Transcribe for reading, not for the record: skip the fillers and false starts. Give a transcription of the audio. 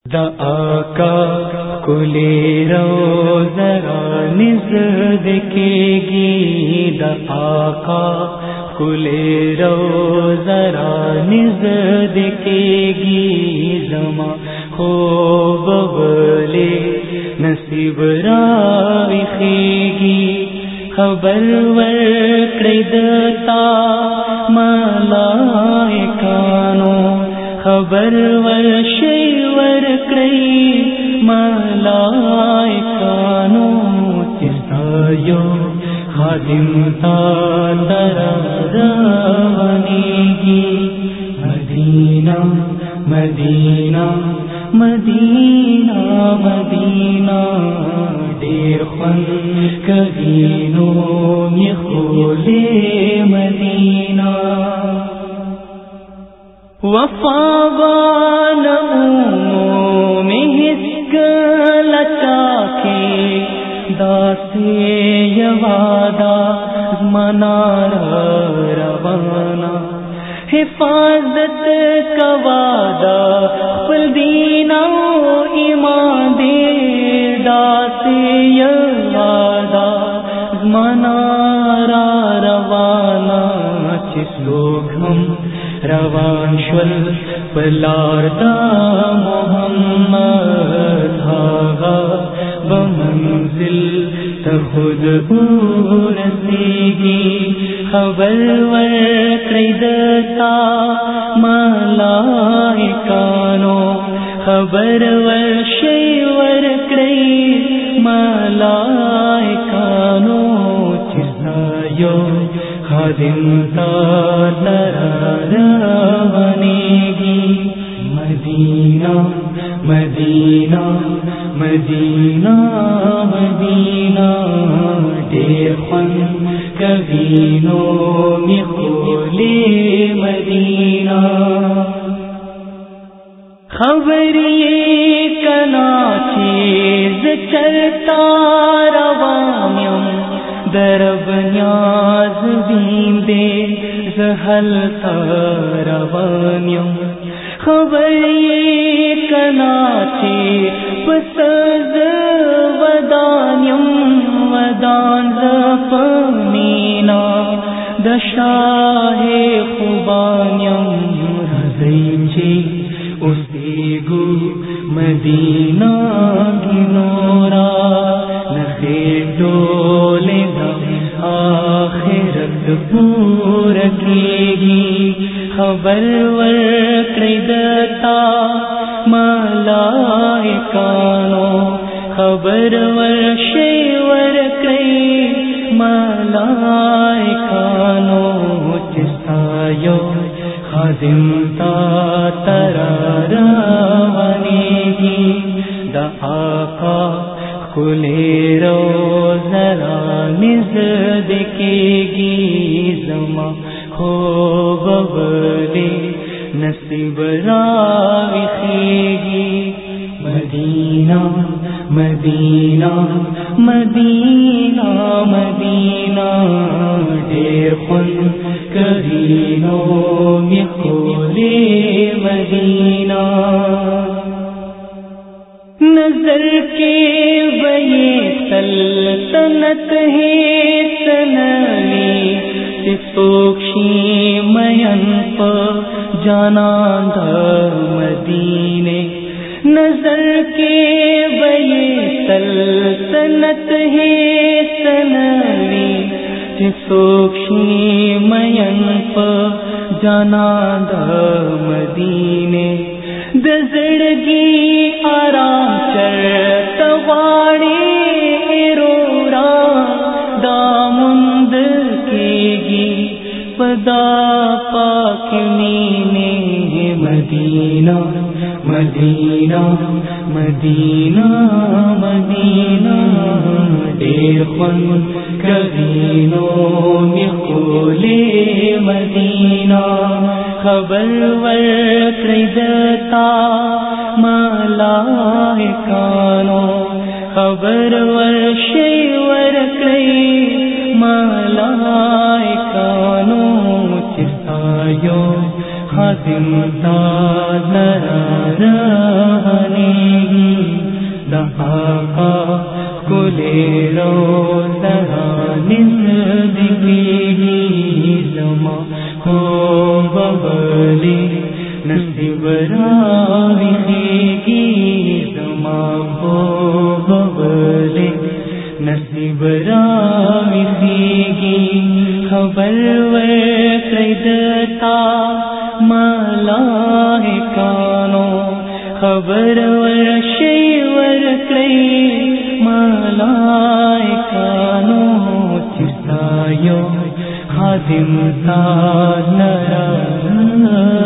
دا آقا کلے روزرا نزدکیگی، دا آقا کلے روزرا نزدکیگی، زما خوب ولی نصیب راویخیگی، خبر ورکړی دتا ملائکانو، خبر ورشی ورکړی ملائکانو، چستا یو خادم تا روانیږي، مدینہ مدینہ مدینہ مدینہ، ډېر خوند کوي نو مې خولې مدینہ، وفا بانو میں ہسکل چاکے داسے یوادا منار روانا، حفاظت کا وعدہ خپل دین او ایمان دے، داسے یوادا منار روانا، چسلوک ہم روان شول پلار دا محمد، آغا بمنزل تخود رسیگی، خبر ورکړی دتا ملائکانو، خبر ورشی ورکړی ملائکانو، چستا یو خادم تا روانیږي، مدینہ مدینہ مدینہ مدینہ، ډېر خوند کوي نو مې خولې مدینہ، خبر یې کنا چې زه چرتا روان یم، درب نیاز بیم دے زہلتا روان یم، خبر یہ کنا چے پسز ودان یم، ودان زپمینا دشاہ خوبان یم، رضی چے اسیگو مدینہ گنورا، نخیب ڈولے آخرت پور کیگی، خبر ورکړی دتا ملائکانو، خبر ورشی ورکړی ملائکانو، چستا یو خادم تا روانیږي، دا آقا کلے روزرا نزدکیگی، زما خوب ولی نصیب راویخیگی، مدینہ مدینہ مدینہ مدینہ، ډېر خوند کوي نو مې خولې مدینہ، نظر کے وہی سلطنت ہے سنلی، سوکشی مین پا جانان دا مدینے، نظر کے وہی سلطنت ہے سنلی، سوکشی مین پا جانان دا مدینے، دزڑگی آرام چرتا غاڑی رورا دامند کیگی، پدا پاک مینے مدینہ مدینہ مدینہ مدینہ، ډېر خوند کوي نو مې خولې مدینہ، خبر ورکړی دتا ملائکانو، خبر ورشی ورکړی ملائکانو، چستا یو خادم تا روانیږي، نہاقا کلے رو زندگی زما ہو ببلی نصیب راوی زما ہو ببلی نصیب راوی خبر ویدتا ملائکانو خبر ورشی ورکلی ملائکانو چرتایو خادم تا نرا